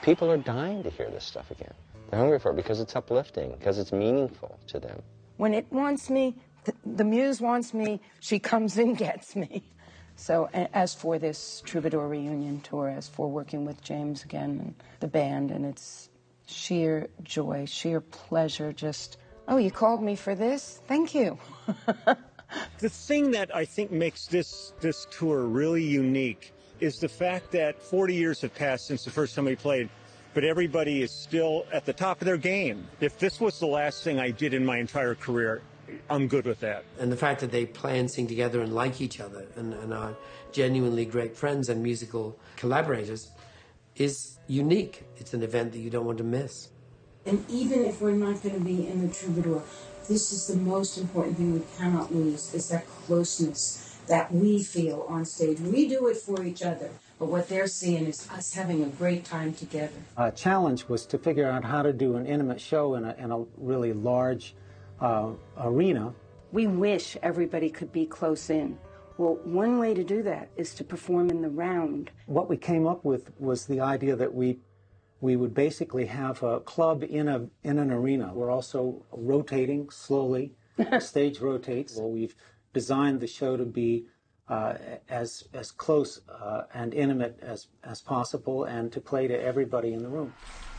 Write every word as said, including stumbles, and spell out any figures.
People are dying to hear this stuff again. They're hungry for it because it's uplifting, because it's meaningful to them. When it wants me, the, the muse wants me, she comes and gets me. So as for this Troubadour reunion tour, as for working with James again and the band, and it's sheer joy, sheer pleasure, just, oh, you called me for this? Thank you. The thing that I think makes this, this tour really unique is the fact that forty years have passed since the first time we played, but everybody is still at the top of their game. If this was the last thing I did in my entire career, I'm good with that. And the fact that they play and sing together and like each other and, and are genuinely great friends and musical collaborators is unique. It's an event that you don't want to miss. And even if we're not going to be in the Troubadour, this is the most important thing we cannot lose, is that closeness that we feel on stage. We do it for each other, but what they're seeing is us having a great time together. A challenge was to figure out how to do an intimate show in a, in a really large uh, arena. We wish everybody could be close in. Well, one way to do that is to perform in the round. What we came up with was the idea that we we would basically have a club in a in an arena. We're also rotating slowly. The stage rotates. Well, we've designed the show to be uh, as as close uh, and intimate as as possible, and to play to everybody in the room.